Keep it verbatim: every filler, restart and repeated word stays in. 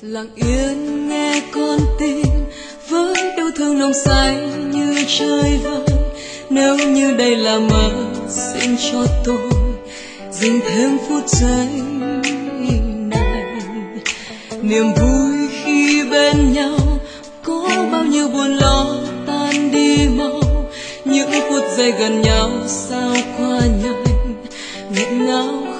lặng yên nghe con tim với yêu thương nồng say như trời vơi. Nếu như đây là mơ, xin cho tôi dành thêm phút giây này. Niềm vui khi bên nhau có bao nhiêu buồn lo tan đi mau. Những phút giây gần nhau sao qua nhanh, nghẹn ngào